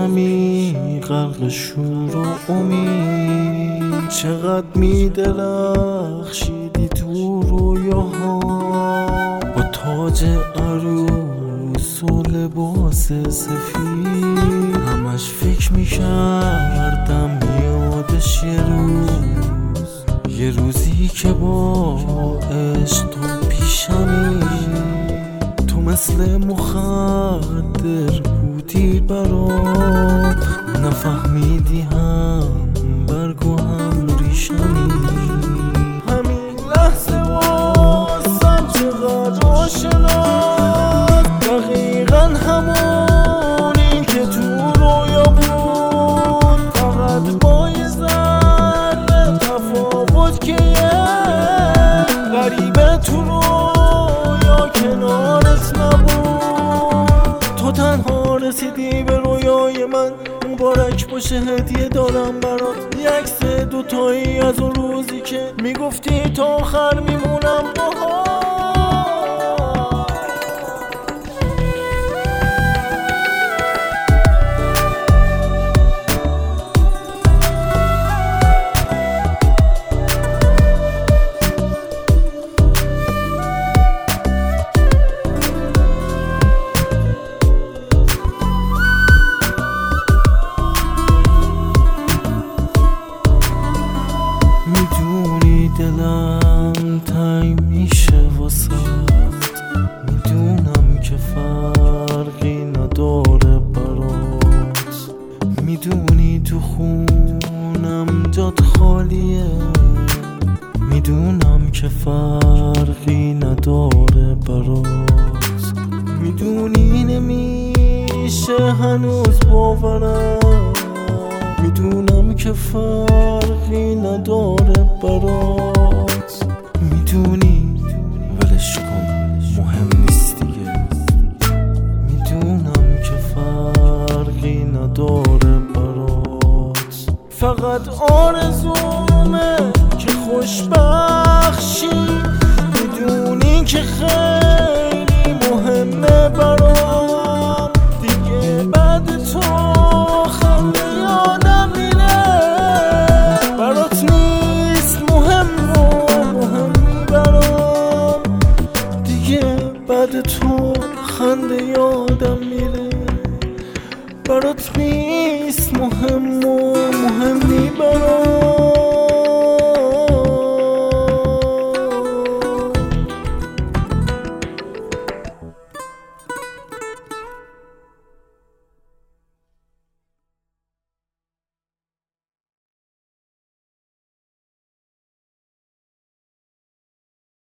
پیشمی غرق شور و امید، چقدر میدرخشیدی تو رویاها با تاج عروس و لباس سفید. همش فکر میکردم یادش یه روزی که با عشق تو پیشمی، تو مثل مخدر بودی برام، نفهمیدی هم برگ و هم ریشمی. همین لحظه واسم چقدر آشناست، دقیقا همونی که تو رویا بود، فقط با یه ذره تفاوت که غریبه تو رویا کنارت نبود. تو تنها رسیدی به رویای من، مبارک باشه هدیه دارم برات، یه عکس دوتایی از اون روزی که میگفتی تا آخر میمونم باهات. میدونی دلم تنگ میشه واسه، میدونم که فرقی نداره برات، میدونی تو خونم جات خالیه، میدونم که فرقی نداره برات، میدونی نمیشه هنوز باورم، میدونم که فرقی نداره برات، میدونی ولش کن مهم نیست دیگه، میدونم که فرقی نداره برات. فقط آرزومه که خوشبخشی، میدونی که خیلی مهمه برام، دیگه بعد تو خنده یادم میره، برات نیست مهم و مهمی برام، دیگه بعد تو خنده یادم میره، برات نیست مهم و مهمی برام.